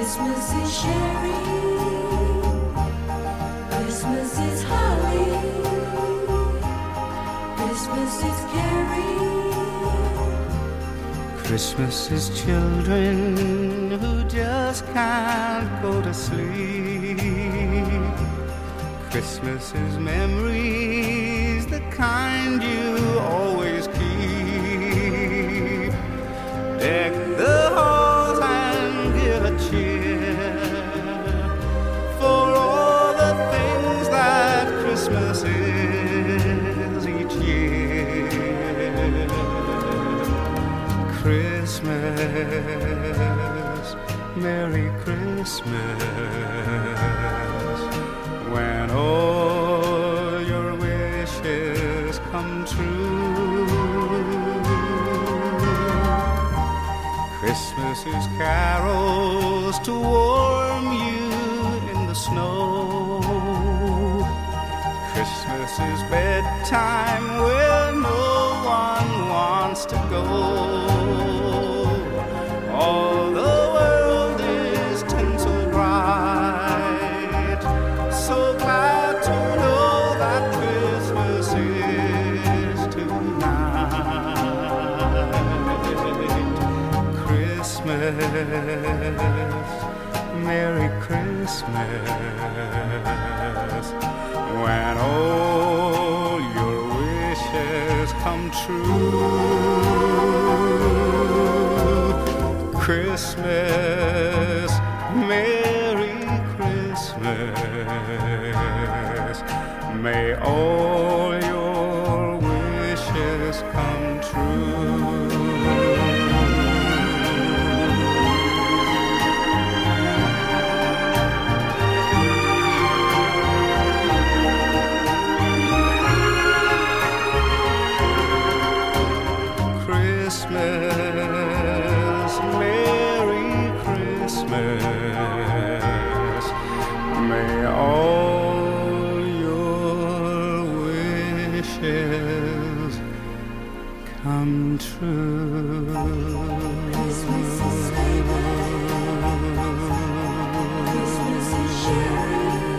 Christmas is sharing. Christmas is holly. Christmas is caring. Christmas is children who just can't go to sleep. Christmas is memories, the kind you always keep. Deck the halls and give a cheer for all the things that Christmas is each year. Christmas, Merry Christmas, when all your wishes come true. Christmas is carols to warm you in the snow. Christmas is bedtime where no one wants to go. All the world is tinsel bright, so glad to know that Christmas is tonight. Christmas, Merry Christmas, when all your wishes come true. Christmas, Merry Christmas, may all your wishes come true. Christmas, Merry Christmas, may all your wishes come true. Christmas is living. Christmas is sharing.